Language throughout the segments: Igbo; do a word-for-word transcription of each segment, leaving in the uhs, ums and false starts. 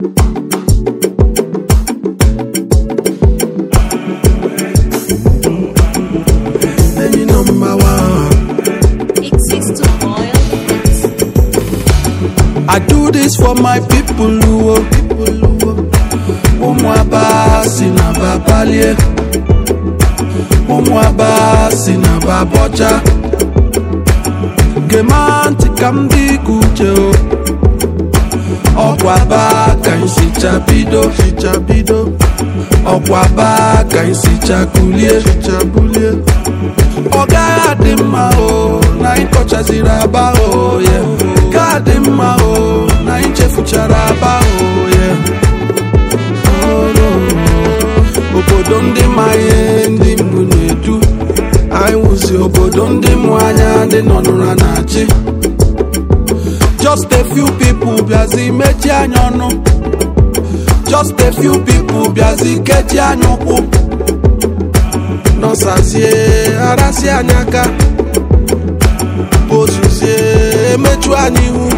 Any number one. It seeks to boil it. I do this for my people who Umwabasi na babalie Umwabasi na babocha Gemanti kamdi kucheo Okwaba kainsi chabido Chabido Okwaba kainsi chakulie Chabulie Oga adima o Na inkocha ziraba o yeah Kadima o Na inche fucharaba o yeah Obodo ndị maye ndị mbụ na-edu anyị wụzi obodo ndị mụ anya ndị nọ n'ụra na-achị just a few people bịazi mechi anya ọnụ just a few people bịazi kechi anya ụkwụ nọsazie arasị anya aka ozuzie emechu anya ihu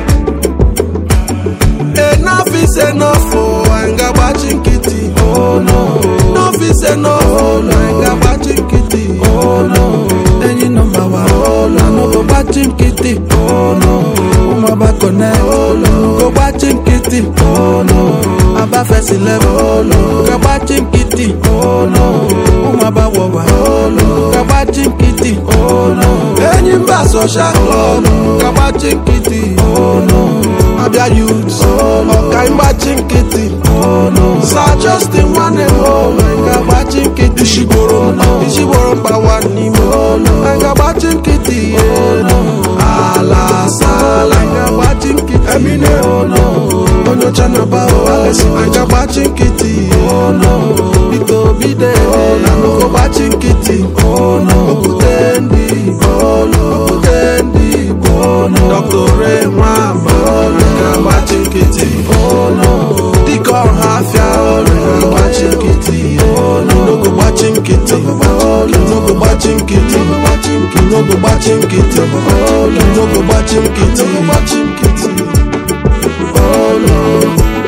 enough is enough anyị ga-agbachi nkịtị oh no enough is enough anyị ga-agbachi nkịtị oh no enyi nọmba wa oh no no go gbachi nkịtị oh no ụmụaba connect oh no go gbachi nkịtị oh no aba first eleven oh no ga gbachi nkịtị oh no ụmụaba wọwa oh no ga gbachi nkịtị oh no enyi mba social club ga gbachi nkịtị oh no abia youths ọka ịgbachi nkịtị oh no Sir Justin nwanne m oh no ga gbachi nkịtị ishigboro ishigboro mgbawa n'ime oh no ga gbachi nkịtị oh no ala sala ga gbachi nkịtị emine oh no onyocha na ba oh alesi ga gbachi nkịtị oh no bito bide oh no go gbachi nkịtị oh no okwute ndị oh no okwute ndị oh no Doctor Ray Nwamba oh no ga gbachi nkịtị oh no dịka ọha afịa oh no ga gbachi nkịtị oh no no go gbachi nkịtị oh no no go gbachi nkịtị no go gbachi nkịtị oh no no go gbachi nkịtị gbachi nkịtị oh no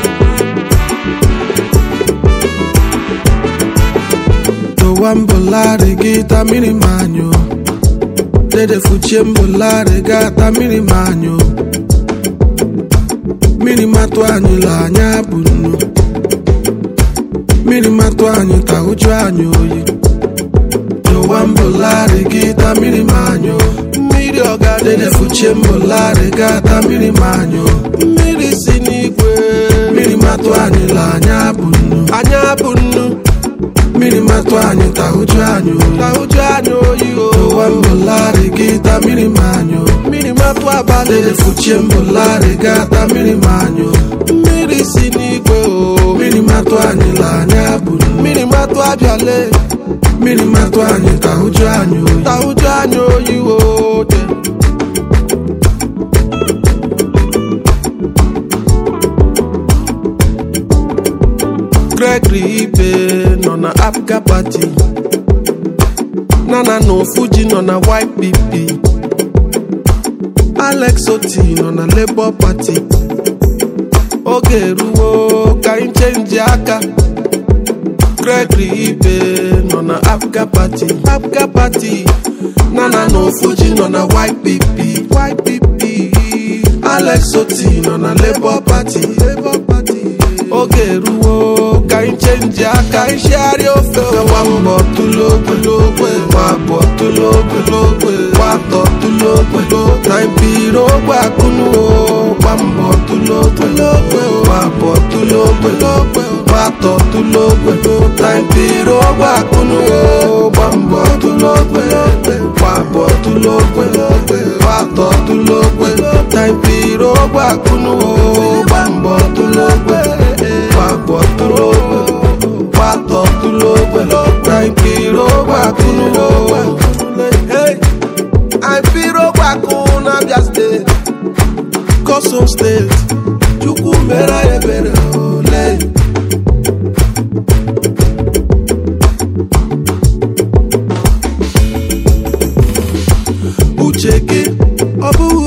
Wambulare gita mini manyo Dede fuchie mbulare gata mini manyo Mini matwanyo la nyabunu Mini matwanyo ta uju anyo yi Yo wambulare gita mini manyo Miri oga dede fuchie mbulare gata mini manyo Miri sinigwe Mini matwanyo la nyabunu Anyabunu Mini matwanyo ta uju anyo Ta uju anyo yo Wambulare gita mini manyo Mini matwa bale Dede fuchie mbulare gata mini manyo Miri sinigwe o Mini matwanyo la nyabunu Mini matwa biale Mini matwanyo ta uju anyo Ta uju anyo yo Gregory Ibe no na Africa Party Nana no Fuji no na Y P P Alex Oti no na Labour Party Oge ruo ka im change aka Gregory Ibe no na Africa Party Africa Party Nana no Fuji no na Y P P Y P P Alex Oti no na Labour Party Labour Party Oge ruo ka im change aka ishari ofe wambo tulogwe logwe wabo tulogwe logwe wato tulogwe na impiro gwa kunu wambo tulogwe logwe wabo tulogwe logwe wato tulogwe na impiro gwa kunu wambo tulogwe wabo tulogwe logwe wato tulogwe na impiro gwa kunu wambo tulogwe wabo tulogwe wato tulogwe na impiro gwa kunu hey I impiro gwa kunu Abia State Kosom State Chukwu mera ebere ole uche gị ọ bụ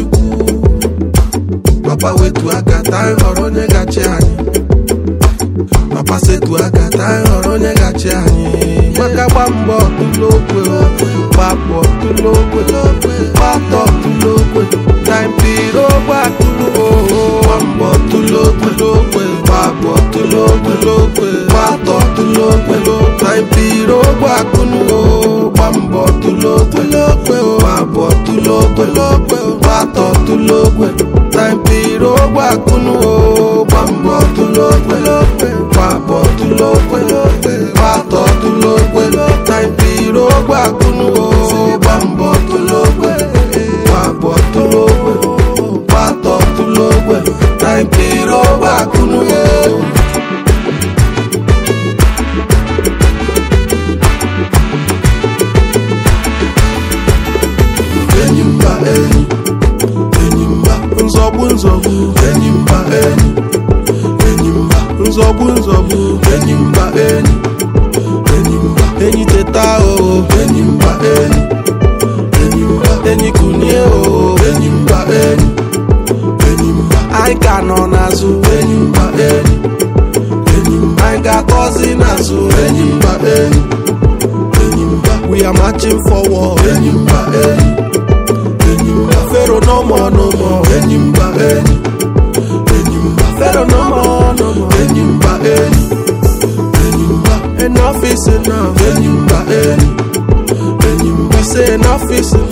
Chukwu. Papa wetu aka ta ịghọrọ onye gachi anyị. Papa setu aka ta ịghọrọ onye gachi anyị. Maka gba mbọ ọtụlokwe, gba mbọ ọtụlokwe, gbata ọtụlokwe, time piro gba atụlokwe, gba mbọ ọtụlokwe, gba mbọ ọtụlokwe, gbata ọtụlokwe, time piro gba atụlokwe, gba mbọ ọtụlokwe, gba mbọ ọtụlokwe, gbata ọtụlokwe, time piro gba atụlokwe, gba mbọ ọtụlokwe, gba mbọ ọtụlokwe, gbata ọtụlokwe, time piro gba atụlokwe, gba mbọ ọtụlokwe, gba mbọ ọtụlokwe, gbata ọtụlokwe, time piro gba atụlokwe. Enyimba enyi, enyimba nzọgbu nzọgbu, enyimba enyi, enyimba nzọgbu nzọgbu, enyimba enyi, enyimba enyi teta o, enyimba enyi, enyimba enyi kunie o, enyimba enyi, enyimba anyị ka nọ n'azụ, enyimba enyi, enyimba anyị ga-akọzi n'azụ, enyimba enyi, enyimba we are marching forward, enyimba enyi. Pharaoh no more, no more. Enyimba eni, enyimba. Pharaoh no more, no more. Enyimba eni, enyimba. Enough is enough. Enyimba eni, enyimba. We say enough is enough.